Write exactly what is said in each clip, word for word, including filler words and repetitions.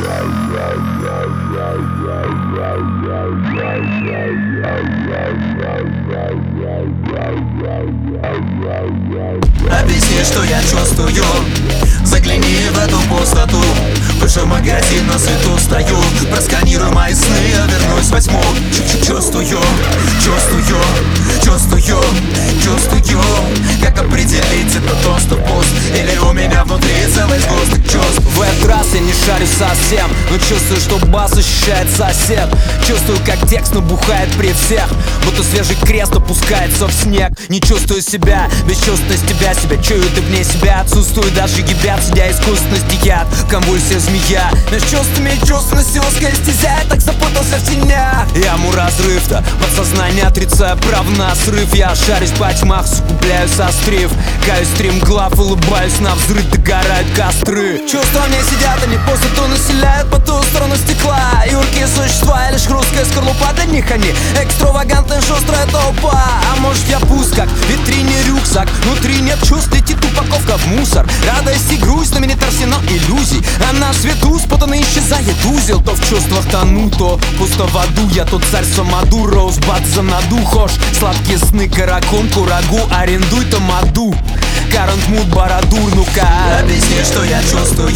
Объясни, что я чувствую, загляни в эту пустоту. Выше магазин, на свету стою. Просканируй мои сны, я вернусь во тьму. Чувствую, чувствую, чувствую, чувствую. Как определить, это то, что пуст, или у меня внутри целый сгусток чувств. В этот раз я не шарю совсем, но чувствую, что бас ощущает сосед. Чувствую, как текст набухает при всех, будто свежий крест опускается в снег. Не чувствую себя, бесчувственность тебя, себя чую, ты вне себя. Отсутствую даже ебят, судя искусственности яд. В конвульсия змея, между чувствами и чувственностью узкая стезя. Я так запутался в тенях. Яму разрыв-то, подсознание отрицая прав на срыв. Я шарюсь по тьмах, сугубляю сострив. Каюсь стримглав, улыбаюсь на взрыв, догорают костры. Чувства мне сидят, они пустоту населяют по ту сторону стекла. Юркие существа, лишь хрусткая скорлупа, для них они экстравагантная шустрая толпа. А может я пуст, как в витрине рюкзак. Внутри нет чувств, летит упаковка в мусор. Радость и грусть, на меня арсенал иллюзий. А на свету спутанно исчезает узел. То в чувствах тону, то пусто в аду. Я тот царь Самаду, Роузбад за наду. Хошь, сладкие сны, каракон, курагу. Арендуй тамаду, Карант мут барадур, ну-ка. Объясни, что я чувствую,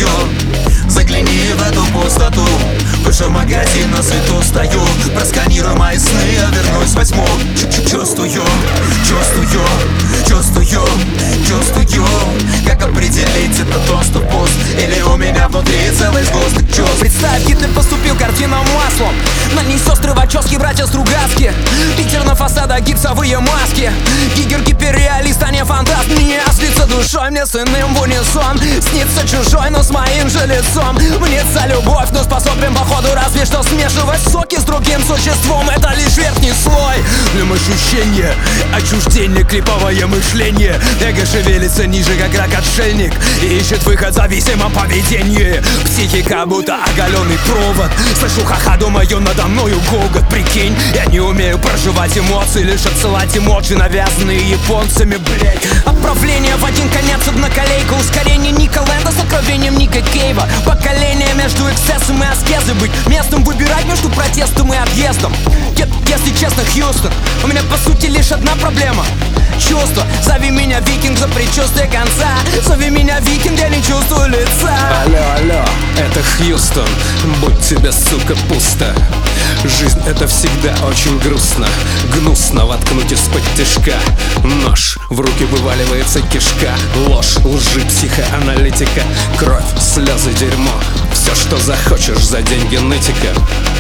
загляни в эту пустоту. Выше магазин, на свету стою. Просканируй мои сны, я вернусь во тьму. Чувствую, чувствую, чувствую, чувствую. Как определить, это то, что пуст, или у меня внутри целый сгусток чувств. Представь, Гитлер поступил картином маслом. На ней сестры Вачовски, братья Стругацкие. Питер на фасадах, гипсовые маски. Гигер гиперреалист, а не фантаст. Мне снится душой, мне с иным в унисон. Снится чужой, но с моим же лицом. Мнется любовь, но способен походу разве что смешивать соки с другим существом. Это лишь верхний слой. Для ощущения, отчуждение, клиповое мышление. Эго шевелится ниже, как рак-отшельник, и ищет выход в зависимом поведении. Психика будто оголенный провод. Слышу ха-ха, думаю, надо мною гогот. Прикинь, я не умею проживать эмоции, лишь отсылать эмоджи, навязанные японцами, блять. Отправление в один конец, одноколейка. Ускорение Ника Лэнда с откровением Ника Кейва. Поколение между эксцессом и аскезой. Быть местом, выбирать между протестом и отъездом. Если честно, Хьюстон, у меня по сути лишь одна проблема. Чувство, зови меня викинг за предчувствие конца. Зови меня викинг, я не чувствую лица. Алло, алло, это Хьюстон, будь тебе, сука, пусто. Жизнь это всегда очень грустно. Гнусно воткнуть из-под тишка нож, в руки вываливается кишка. Ложь, лжи, психоаналитика. Кровь, слезы, дерьмо. Все, что захочешь за деньги нытика.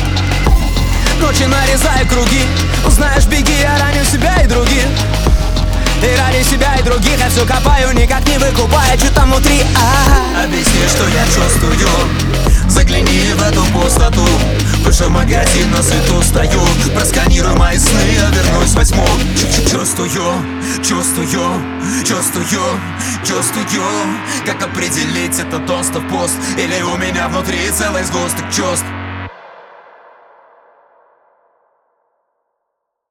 Ночи нарезаю круги. Узнаешь, беги, я раню себя и других. И ради себя и других я все копаю, никак не выкупая, что там внутри. А-а-а. Объясни, что я чувствую, загляни в эту пустоту. Выше магазин, на свету стою. Просканируй мои сны, я вернусь во тьму. Чувствую, чувствую, чувствую, чувствую. Как определить, это то, что пуст, или у меня внутри целый сгусток чувств.